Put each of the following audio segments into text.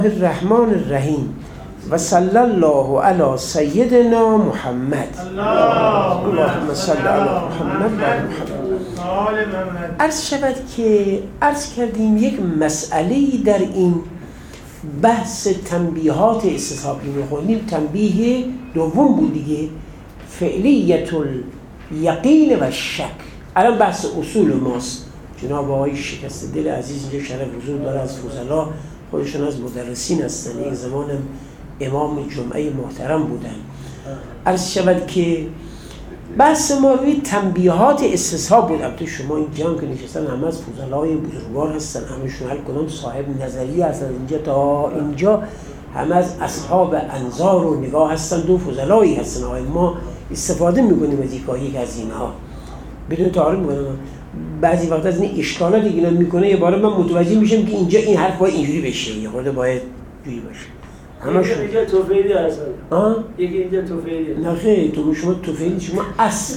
الرحمن الرحیم و صلی الله علی سیدنا محمد. اللهم صل علی محمد و محمد. عرض شود که عرض کردیم یک مسئله‌ای در این بحث تنبیهات استصحابی می‌خونیم. تنبیه دوم بود دیگه، فعلیت الیقین و شک. الان بحث اصول ماست. جناب آقای شکست دل عزیز اینجا شرف حضور داره، از فضلا، خودشون از مدرسین هستن، یک زمانم امام جمعه محترم بودن. عرض شود که بحث ما روی تنبیهات استصحاب بود. البته شما این جمع که نشستن همه از فضلای بزرگوار هستن، همشون هر کدام صاحب نظریه هستن، اینجا تا اینجا همه از اصحاب انظار و نگاه هستن، دو فضلایی هستن. ما استفاده میکنیم از یک از اینها بدون تعارض میکنم. بعضی وقت از این اشکالات دیگه میکنه، یه بار من متوجه میشم که اینجا این حرف باید اینجوری بشه، یه خورده باید جوری باشه. همشون اینجا توفیلی هستن. یکی اینجا توفیلی. نه خیلی تو شما توفیلی، شما اصل.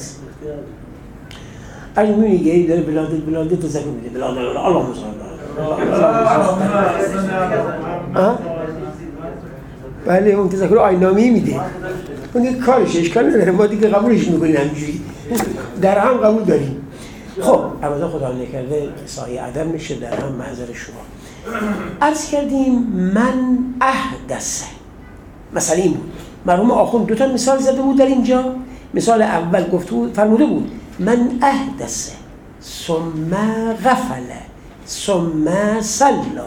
اگه میگه داره بلاده تذکر میده، بلاده الله مصالح. بله اون تذکر آینامی میده. اون دیگه کارش اشکال نداره، ما دیگه قبولش میکنیم همینجوری. در هم قبول داریم. خب ابدا خدا نکرده سایه عدم میشه، در هم محضر شما. عرض کردیم من احدث، مسئله این بود. مرحوم آخوند دو تا مثال زده بود در اینجا. مثال اول گفته بود، فرموده بود من احدث ثم غفل ثم صلا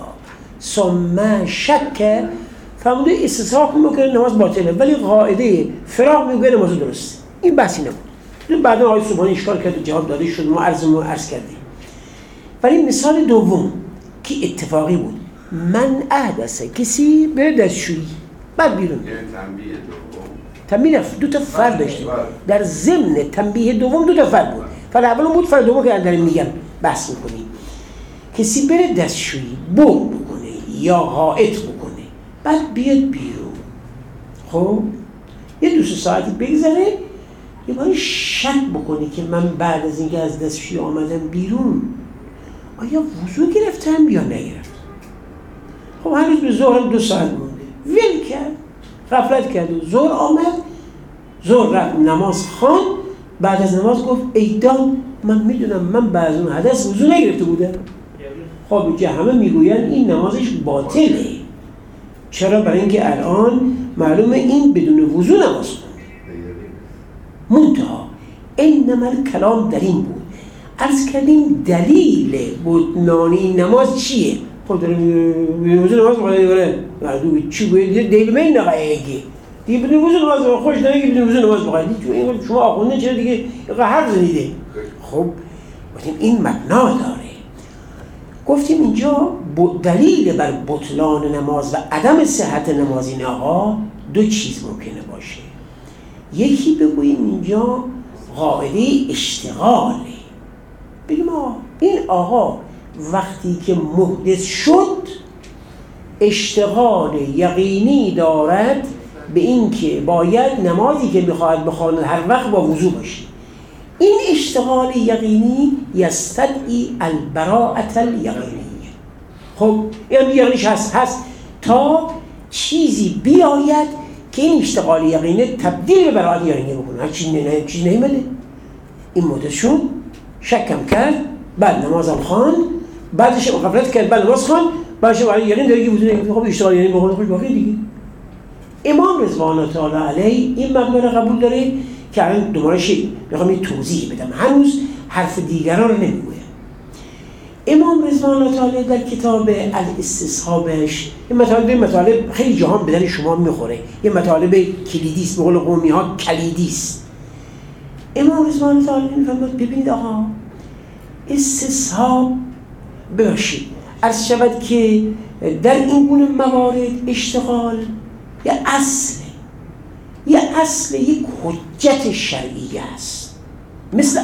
ثم شک، فرموده استصحاب میکنه نماز باطله، ولی قاعده فراغ میگه نماز درسته. این بحثی نبود. بعدا آقای صبحانی اشکال کرد و جواب داده شد، ما عرض کردیم. ولی مثال دوم که اتفاقی بود، من احدث، کسی بره دستشویی بعد بیرون. تنبیه دو تا فرد داشتیم در ضمن تنبیه دوم، دو تا فرد بود. فرد اول بود، فرد دوم که اندر میگم بحث میکنیم. کسی بره دستشویی بول بکنه یا غائط بکنه بعد بیاد بیرون، خب یه 2 ساعتی بگذره، یه باری شک بکنی که من بعد از اینکه از دستشویی آمدم بیرون آیا وضو گرفتم یا نگرفتم؟ خب هنوز به ظهرم 2 ساعت مونده، ول کرد، غفلت کرد و ظهر آمد، ظهر رفت نماز خواند، بعد از نماز گفت ای داد من میدونم من بعد از اون حدث وضو نگرفته بودم. خب که همه میگوین این نمازش باطله. چرا؟ برای اینکه الان معلومه این بدون وضو نماز خونده. منتها انما کلام در این بود. عرض کردیم دلیل بطلانی نماز چیه؟ خب در وضو نماز بخواهی داره چی باید دلیل من نقایگی دیگه بدون وضو نماز بخواهی خوش نگی بدون وضو نماز بخواهی شما آخونده چرا دیگه حرف زنیده. خب گفتیم این مبنا داره. گفتیم اینجا دلیل بر بطلان نماز و عدم صحت نماز این آقا 2 چیز ممکنه باشه. یکی بگوییم اینجا قاعده اشتغاله، بگیم این آقا وقتی که محدث شد اشتغال یقینی دارد به این که باید نمازی که میخواهد بخواند هر وقت با وضو باشه. این اشتغال یقینی یستدعی البراءة الیقینیه. خب این یقینیش هست تا چیزی بیاید که این اشتغال یقینی تبدیل به براءت یقینی بکنه. هر چیز نیمده. این محدث شد، شکم کرد، بعد نمازم خواند، بعدش غفلت کرد، بعد نماز خواند، بعدش برای یقین داره که وضو نگرفته. خب اشتغال یقینی بخونه خوش باقی دیگه. امام رضوان تعالی علیه این مبنا را قبول داره که الان دوباره میخوام یه توضیح بدم، هنوز حرف دیگران رو نمیگویم. امام رضوان تعالی در کتاب الاستصحابش این مطالب خیلی جهان بدن شما میخوره، یه مطالب کلیدیست، به قول قومی ها کلیدیست. امام رضوان تعالی میفرماید ببینید آقا استصحاب باشید. عرض شود که در این گونه موارد اشتغال یه اصل یک حجت شرعیه است، مثل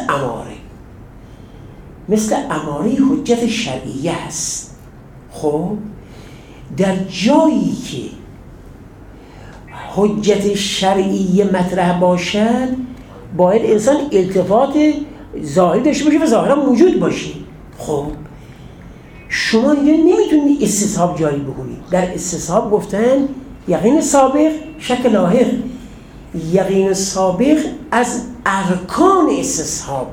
اماره حجت شرعیه است. خب در جایی که حجت شرعیه مطرح باشد باید انسان التفات ظاهری داشته باشه و ظاهرا موجود باشه. خب شما اینجا نمیتونید استصحاب جاری بکنید. در استصحاب گفتن یقین سابق، شک لاحق. یقین سابق از ارکان استصحابه.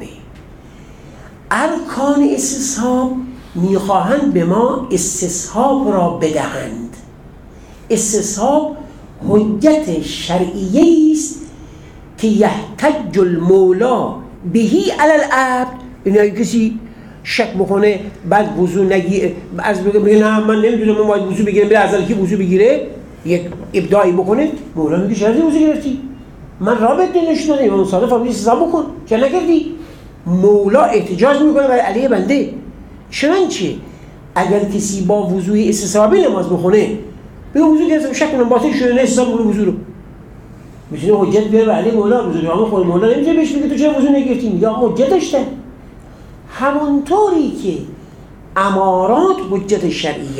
ارکان استصحاب میخواهند به ما استصحاب را بدهند. استصحاب حجت شرعیه است که یحتج المولا بهی علی العبد. این کسی شک بکنه بعد وضو نگیره، از بگه نه من نمیدونم من باید وضو بگیرم، بره از کی وضو بگیره، یک ابداعی بکنه، مولا میگه چرا وضو گرفتی؟ من رابط نشون دادم، امام صادق فرمود استثناء بکن، چرا نکردی؟ مولا احتجاج میکنه برای علی بنده. چنانچه اگر کسی با وضوء استصحابی نماز بخونه، بگه وضو گرفتم شک کنم باطل شده، نه استثناء بکنه وضو رو، میتونه حجت بیاره برای علی مولا وضو رو. اما خود مولا نمیتونه بهش بگه تو چرا وضو نگرفتی؟ میگه حجت داشته. همونطوری که امارات حجت شرعیه.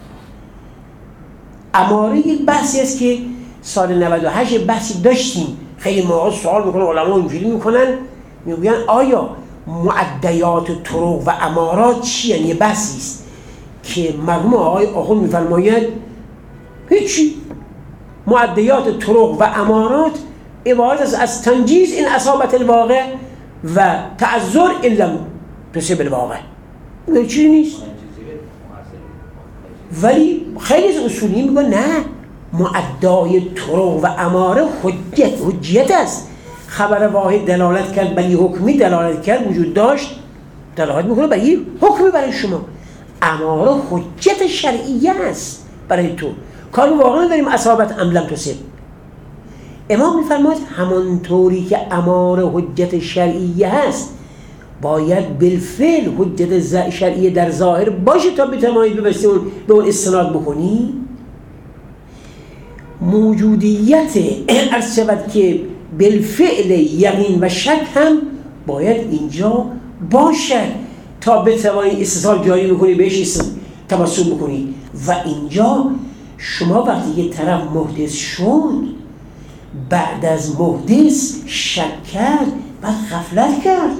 اماره یک بحثی است که سال 98 بحثی داشتیم، خیلی موقع سوال میکنن، علما اینجوری میکنن، میگن آیا معدیات طرق و امارات چی؟ یعنی یه بحثی است که مرحوم آقای آخوند میفرماید هیچی. معدیات طرق و امارات عبارت است از تنجیز این اصابت الواقع و تعذر این لم تصب الواقع. چیزی نیست. ولی خیلی از اصولی میگن نه، معدای طرق و اماره حجیت است. خبر واحد دلالت کرد بلی حکمی دلالت کرد وجود داشت، دلالت میکنه بلی حکمی برای شما. اماره حجت شرعیه است برای تو، کار واقعا داریم اصابت ام لم تصب. امام میفرماید همانطوری که اماره حجت شرعیه است، باید بالفعل حجت شرعیه در ظاهر باشه تا بتوانید به اون استناد بکنی. موجودیت عرض شود که بالفعل یقین و شک هم باید اینجا باشد تا بتوانید استثناء جاری بکنی، بهش توسل بکنی. و اینجا شما وقتی یه طرف محدث شد، بعد از محدث شک کرد، بعد غفلت کرد.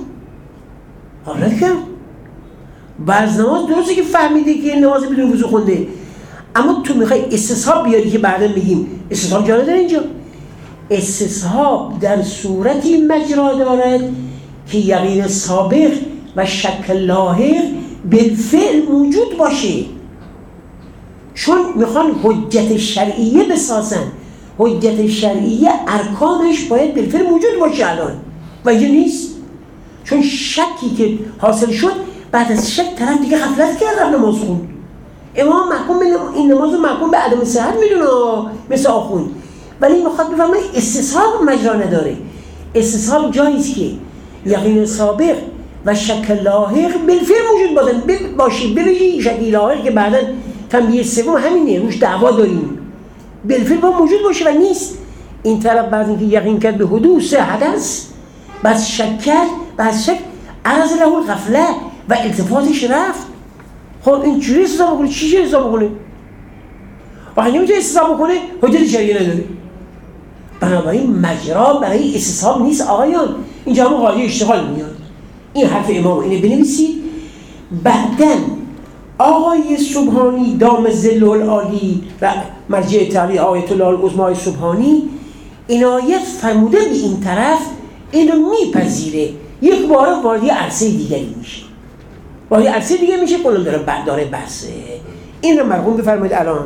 بعض نماز درسته که فهمیده که نماز بدون وضو خونده، اما تو میخوای استصحاب بیاری که بعدا میگیم استصحاب جا نداره. اینجا استصحاب در صورتی مجرا دارد که یقین سابق و شک لاحق بالفعل موجود باشه. چون میخوان حجت شرعیه بسازن، حجت شرعیه ارکانش باید بالفعل موجود باشه الان، و اینجا نیست. چون شکی که حاصل شد، بعد از شک طرف دیگه غفلت کرد رفت نماز خوند. امام محکوم این نماز رو محکوم به عدم صحت میدونه مثل آخوند، ولی میخواد بفهمه استصحاب مجرا نداره. استصحاب جاییست که یقین سابق و شک لاحق بالفعل موجود باشه. ببینید شک لاحق که بعدا تنبیه سوم همینه، روش دعوا داریم، بالفعل با موجود باشه و نیست. این طرف بعد اینکه یقین کرد به حدوث حدث، بعد شک کرد، بعد شک عرض له الغفله و التفاتش رفت. خب این چجوری حساب بکنه؟ چی حساب بکنه؟ وقتی نمیتونه حساب بکنه، حجت شرعیه نداره. بنابراین مجرا برای استصحاب نیست آقایان. اینجا همون قاعده اشتغال میاد. این حرف امام اینه بنویسید. بعدن آقای سبحانی دام ظله العالی و مرجع تعلیل آیت الله العظمی سبحانی عنایت فرموده به این طرف، اینو میپذیره، یک بار وارد عرصه دیگری میشه، وارد عرصه دیگه میشه، کنم داره بحثه. این رو مرحوم بفرمایید. الان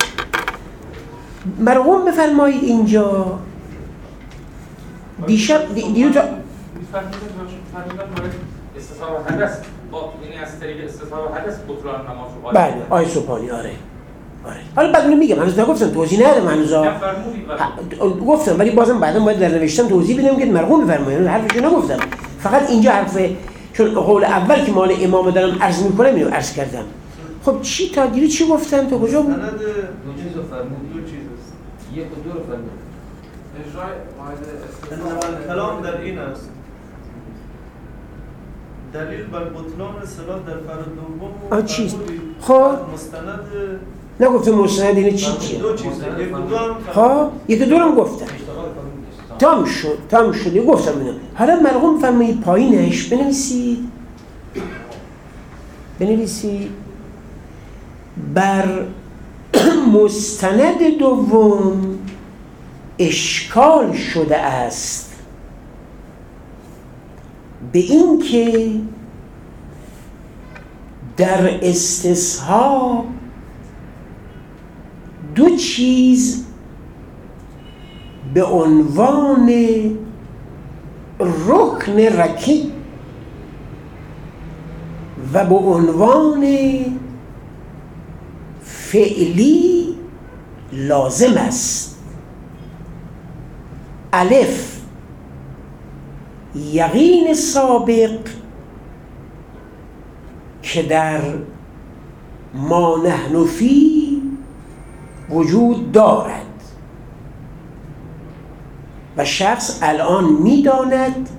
مرحوم بفرمایید اینجا دیشب دیرو تا استصحاب حدث یعنی از طریق استصحاب حدث بطلان نماز رو بله آیه سبحانی. آره حالا بعد میگم، هنوز نگفتم، توضیح ندادم هنوز، گفتم ولی بازم بعدا باید در نوشتم توضیح بدم که مرحوم بفرمایید. حرفشو نگفتم، فقط اینجا حرف چون قول اول که مال امام دارم عرض میکنم اینو عرض کردم. خب چی تا دیگه چی گفتم؟ تو کجا بود؟ دو چیز رو فرمود، دو چیز است. یک و دو رو فرمود. اجرای قاعده کلام در این است. دلیل بر بطلان صلات در فرد دوم چیست؟ خب مستند نگفتم مستند اینه چیه؟ دو چیز. یک و دو هم ها یک دو هم گفتم. تام شد گفتم اینو. حالا مرحوم فرمایید پایینش بنویسید بر مستند دوم اشکال شده است به این که در استصحاب دو چیز به عنوان رکن رکی و به عنوان فعلی لازم است. الف، یقین سابق که در ما نحن فی وجود دارد و شخص الان می‌داند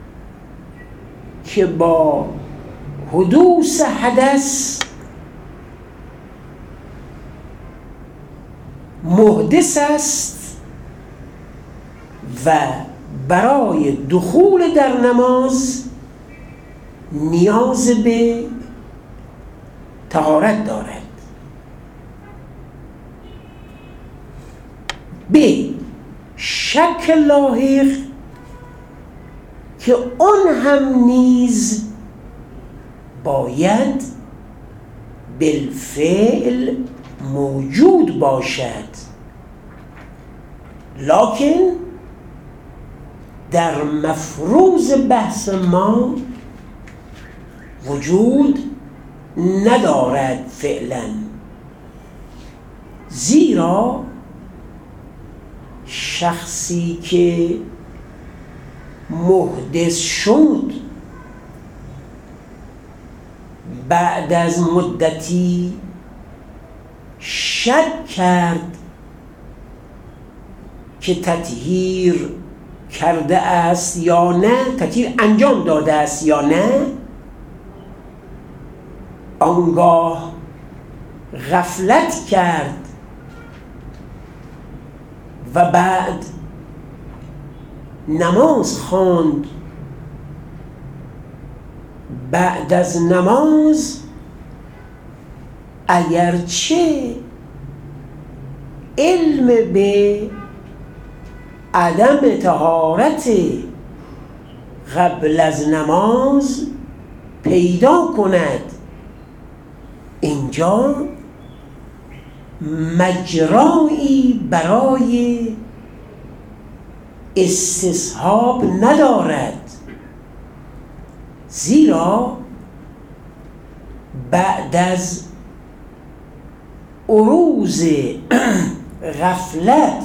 که با حدوث حدث محدث است و برای دخول در نماز نیاز به طهارت دارد. به شک لاحق که آن هم نیز باید بالفعل موجود باشد، لکن در مفروض بحث ما وجود ندارد فعلا، زیرا شخصی که محدث شد بعد از مدتی شک کرد که تطهیر کرده است یا نه، تطهیر انجام داده است یا نه، آنگاه غفلت کرد و بعد نماز خواند. بعد از نماز اگرچه علم به عدم طهارت قبل از نماز پیدا کند، اینجا مجرایی برای استصحاب ندارد، زیرا بعد از عروض غفلت،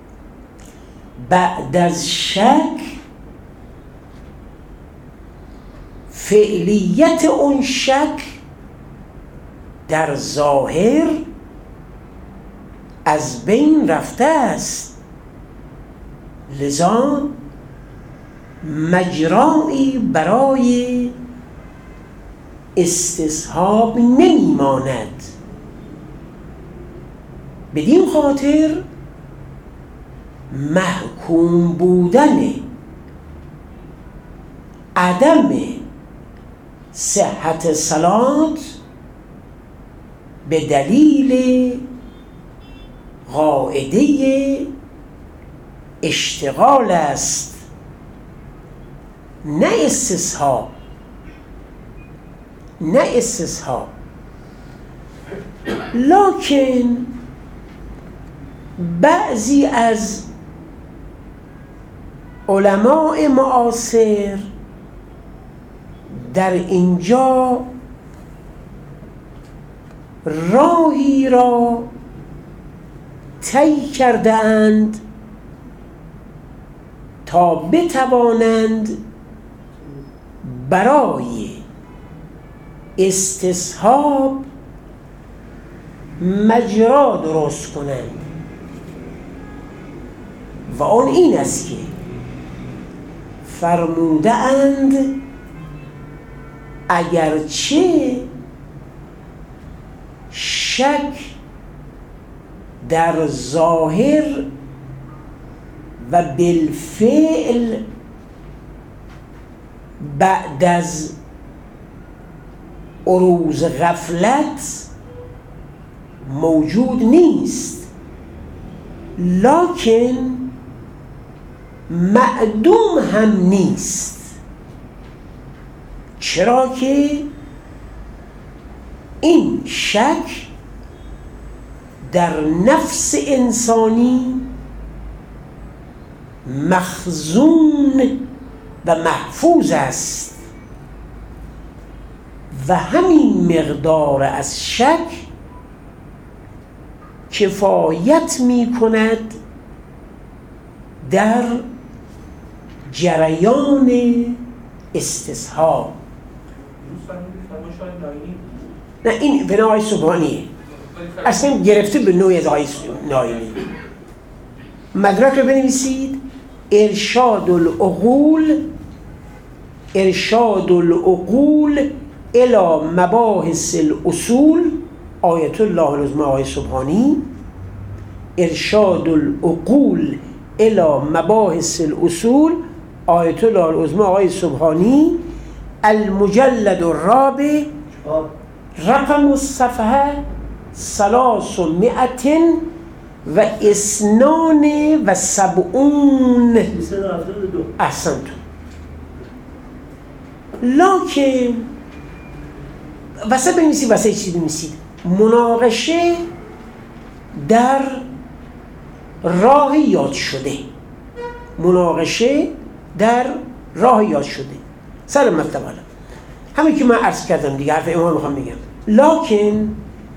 بعد از شک، فعلیت اون شک در ظاهر از بین رفته است، لذا مجرایی برای استصحاب نمیماند. بدین خاطر محکوم بودن عدم صحت صلات به دلیل قاعده اشتغال است، نه استصحاب. لکن بعضی از علماء معاصر در اینجا راهی را طی کرده اند تا بتوانند برای استصحاب مجرا درست کنند و آن این است که فرموده اند اگرچه شک در ظاهر و بالفعل بعد از عروض غفلت موجود نیست، لکن معدوم هم نیست. چرا که این شک در نفس انسانی مخزون و محفوظ است و همین مقدار از شک کفایت می کند در جریان استصحاب. نه این به نوع سبحانیه، اصلا گرفته به نوعی از آقای ناینی. مدرک رو بنویسید: ارشاد العقول الى مباحث الاصول، آیت الله العظمی آقای سبحانی. ارشاد العقول الى مباحث الاصول، آیت الله العظمی آقای سبحانی. المجلد الرابع، رقم الصفحه 372. احسنت. لکن واسه بنویسید، واسه چی بنویسید؟ مناقشه در راه یاد شده. مناقشه در راه یاد شده. سر مطلب حالا همین که من عرض کردم دیگه، حرف امام میخوام بگم. لکن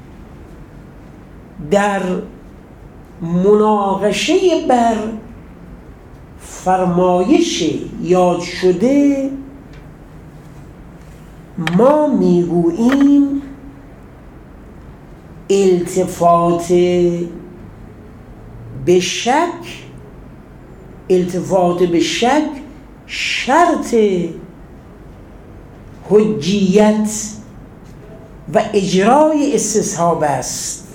در مناقشه بر فرمایش یاد شده ما میگوییم التفات به شک شرط حجیت و اجرای استصحاب است.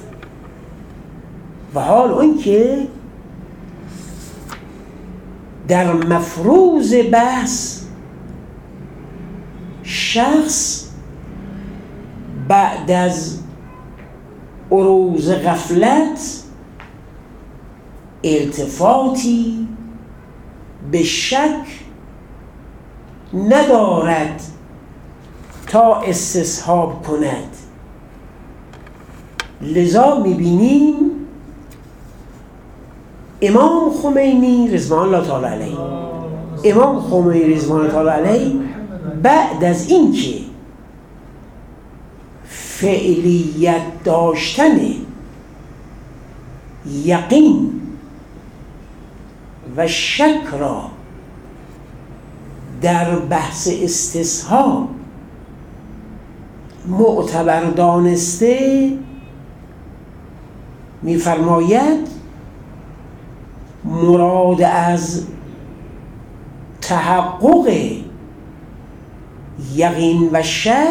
و حال اون که در مفروض بحث شخص بعد از عروض غفلت التفاتی به شک ندارد تا استصحاب کند. لذا میبینیم امام خمینی رضوان الله تعالی علیه، امام خمینی رضوان الله تعالی علیه بعد از اینکه فعلیت داشتن یقین و شک را در بحث استصحاب معتبر دانسته، می‌فرماید مراد از تحقق یقین و شک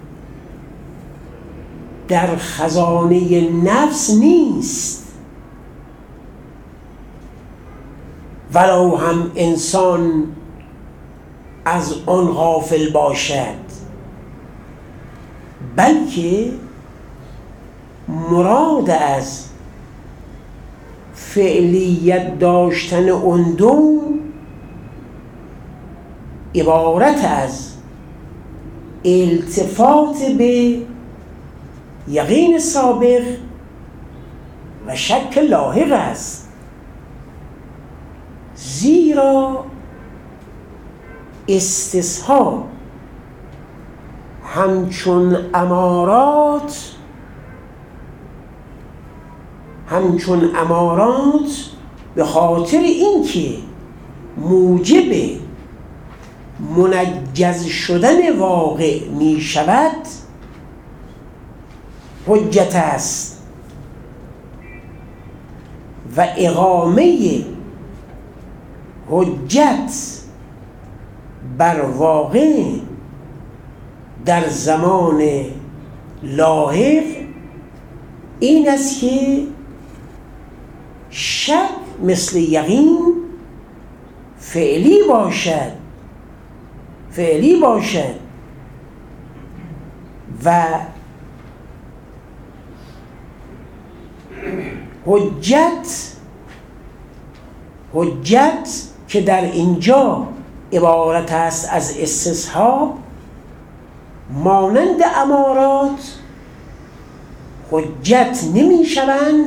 در خزانه نفس نیست، ولو هم انسان از آن غافل باشد، بلکه مراد از فعلیت داشتن اون دو عبارت از التفات به یقین سابق و شک لاحق است. زیرا استصحاب همچون امارات به خاطر اینکه موجب منجز شدن واقع می شود حجت است و اقامه حجت بر واقع در زمان لاحق این است که شک مثل یقین فعلی باشد حجت که در اینجا عبارت است از استصحاب، مانند امارات حجت نمی شوند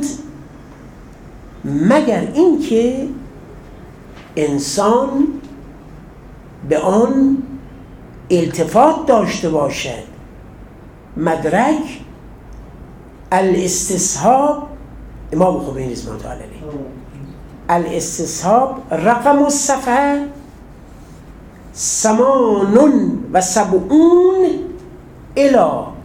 مگر اینکه انسان به آن التفات داشته باشد. مدرک الاستصحاب امام خمینی رضی الله تعالی علیه، الاستصحاب رقم الصفحه 78 الی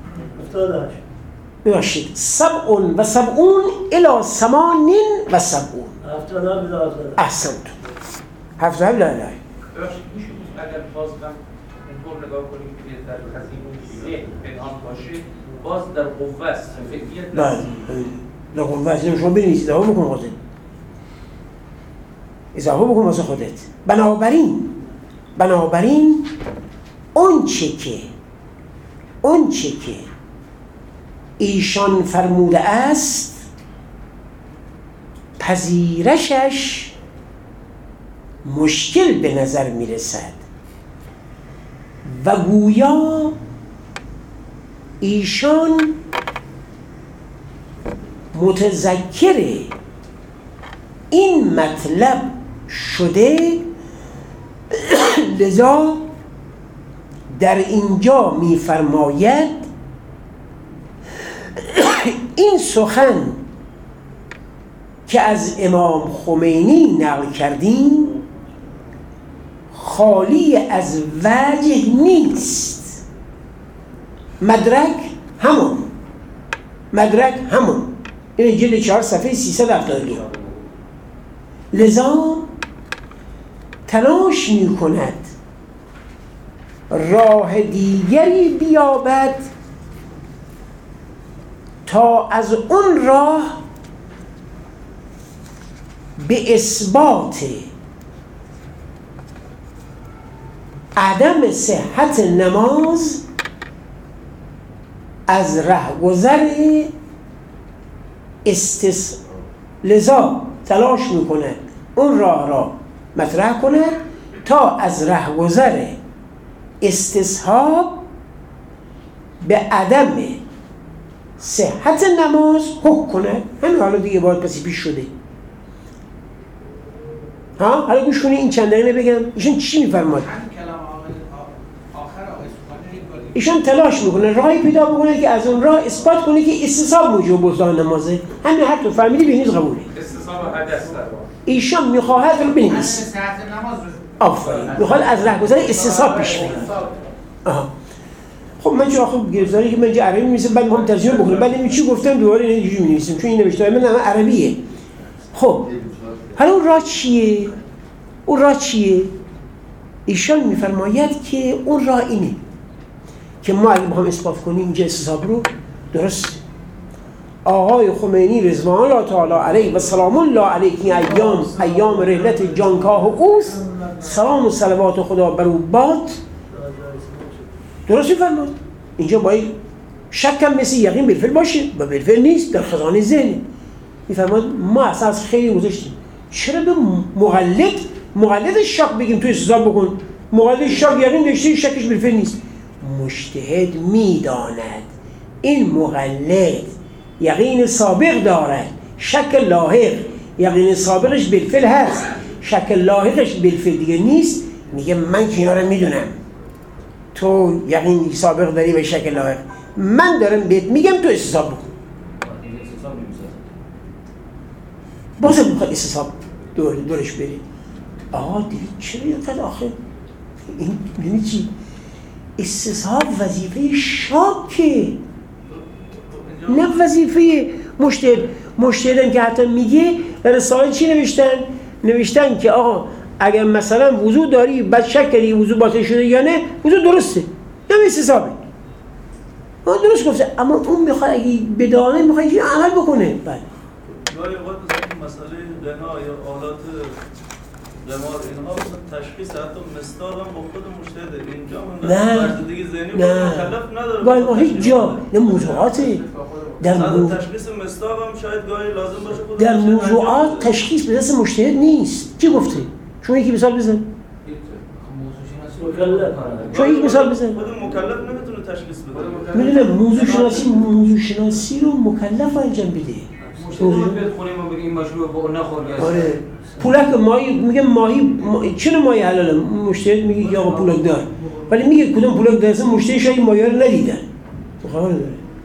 77 الی 78. احسنت. 77 لا لا. اگر باز هم اینطور نگاه کنیم که در خزینه ذهن پنهان باشه، باز در قوه است. بله در قوه است. شما ببینید اضافه بکن خودت، اضافه بکن واسه خودت. بنابراین اون چه که ایشان فرموده است پذیرشش مشکل به نظر میرسد و گویا ایشان متذکر این مطلب شده، لذا در اینجا می‌فرماید این سخن که از امام خمینی نقل کردیم خالی از وجه نیست. مدرک همون این جلد 4 صفحه 372. لذا تلاش می کند راه دیگری بیابد تا از اون راه به اثبات عدم صحت نماز از رهگذر لذا تلاش میکند اون راه را مطرح کند تا از رهگذر استصحاب به عدم صحت نماز حکم کند. همین حالا دیگه باید پسی پیش شده. حالا گوش کنی این چند دقیقه بگم ایشون چی میفرماد. ایشون تلاش میکنه راهی پیدا بکنه که از اون راه اثبات کنه که استصحاب موجب بطلان نمازه. همین حتی فهمیدی به نیز قبوله. استصحاب حدث ایشان میخواهد رو بنویس. آفرین. میخواد از رهگذر استصحاب پیش بیاد. خب من چرا خوب گرفتاری که من چه عربی می‌نویسم بعد می‌خوام ترجمه بکنم بعد این چی گفتم دوباره اینجوری می‌نویسم چون این نوشته من عربیه. خب حالا اون راه چیه؟ ایشان می‌فرماید که اون راه اینه که ما اگه بخوام اثبات کنیم اینجا استصحاب رو درست آقای خمینی رضوان الله تعالی علیه و سلام الله علیه ایام رحلت جانکاه اوست، سلام و صلوات خدا بر او باد. درست می‌فرماد. اینجا باید شکم مثل یقین بالفعل باشه و بالفعل نیست، در خزانه ذهن. می‌فرماد ما اساس خیلی گذاشتیم. چرا به مقلد شک بگیم تو استصحاب بکن؟ مقلد شک یقین داشته شکش بالفعل نیست. مجتهد می‌داند این مقلد یقین سابق دارد، شک لاحق یقین سابقش بالفعل هست، شک لاحقش بالفعل دیگه نیست. میگه من کنارم میدونم تو یقین سابق داری و شک لاحق، من دارم بهت میگم تو استصحاب بکن. بازم میخواد استصحاب دورش بری. آقا دیگه چرا اینقدر آخه این یعنی چی؟ استصحاب وظیفه شاکه نه وظیفه مجتهدم که حتی میگه در رساله چی نوشتن که آقا اگر مثلا وضو داری بعد شک کردی وضو باطل شده یا نه وضو درسته نه استصحابه. درست گفته اما اون میخواد اگه بدانه میخواد یه عمل بکنه. بله گاهی اوقات مثلا مسئله غنا یا آلات قمار اینها تشخیص حتی مستاق هم با خود مجتهد اینجا من نه. بردگی ذهنی نه. مکلف نداره باید ما هیچ جا نه موضوعاتی در تشخیص مستاق هم شاید گاهی لازم باشه خود در مجتهد موضوعات انجام بده. تشخیص به دست مجتهد نیست. چی گفته؟ شما یکی مثال بزن. شما یک مثال بزن. خود مکلف نمیتونه تشخیص بده. میدونم موضوع شناسی رو مکلف انجام بده. مشتری بیاد خونه ما بگه این مشروب با نخور گاز. آره. پولک ماهی میگه ماهی چه ماهی حلاله؟ مشتری میگه که آقا پولک دار. ولی میگه کدوم پولک داره؟ مشتری شاید ماهی رو ندیدن. خبر نداره.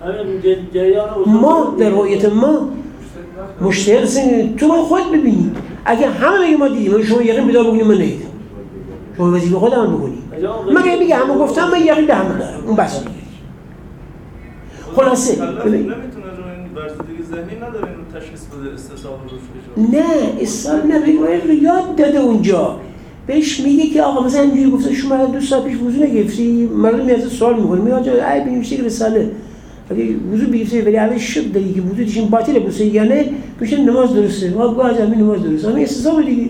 ما در رؤیت ما مشتری سن تو ما خود ببینی. اگه همه میگه ما دیدیم، شما یقین پیدا بکنید من ندیدم. شما وظیفه خودم بکنید. مگه میگه همه گفتم من یقین به همه دارم. اون بس میگه. خلاصه مکلف نمیتونه رو این بردگی ذهنی نداره اینو تشخیص بده استصحاب روش بشه. نه اسلام نه یاد داده اونجا بهش میگه که آقا مثلا اینجوری گفته شما 2 ساعت پیش وضو نگرفتی مردم از سوال میکنه میگه آقا ای بنویسید رساله اگه وضو بگیری ولی اول شب داری که وضو دیشون باطله بوسه یعنی میشه نماز درسته ما گویا از همین نماز درسته همین استصحاب دیگه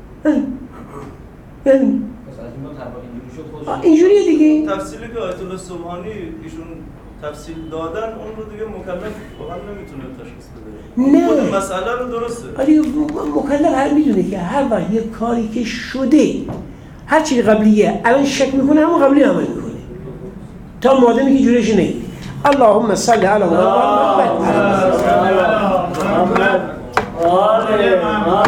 یعنی اینجوریه دیگه تفصیلی که آیت الله سبحانی ایشون تفصیل دادن اون رو دیگه مکلف واقعا نمیتونه تشخیص بده. نه. خود مسئله رو درسته. ولی مکلف هر میدونه که هر وقت یه کاری که شده هر چیز قبلیه الان شک میکنه همون قبلی عمل میکنه تا مادمی که جورش نگیره. اللهم صل علی محمد.